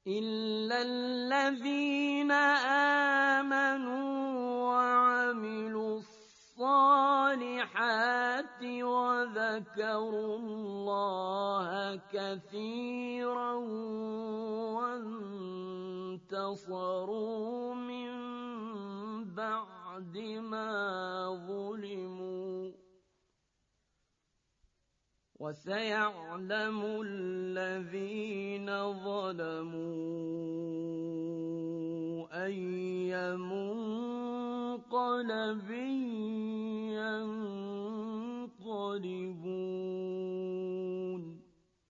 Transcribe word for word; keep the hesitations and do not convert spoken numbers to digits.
إلا الذين آمنوا وعملوا الصالحات وذكروا الله كثيرا وانتصروا من بعد ما ظلموا وسيعلم الذين ظلموا أي منقلب